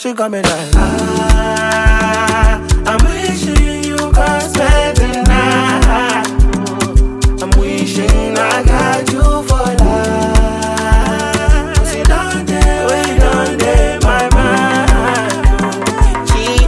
she got me like, I'm wishing you could spend the night. I'm wishing I got you for life. Cause you don't dare, we don't dare my mind. Gee,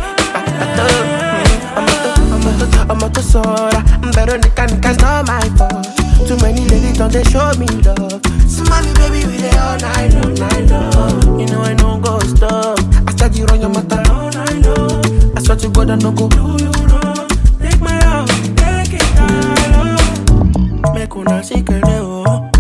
I'm a Sora. I'm better than it's not my fault. Too many ladies don't they show me love. Smiley baby, we there all night long, night long. You know I don't go stop. I start you run your mouth alone, I know. I swear to God I no go do you wrong. Take my house, take it down. Make una see que leo.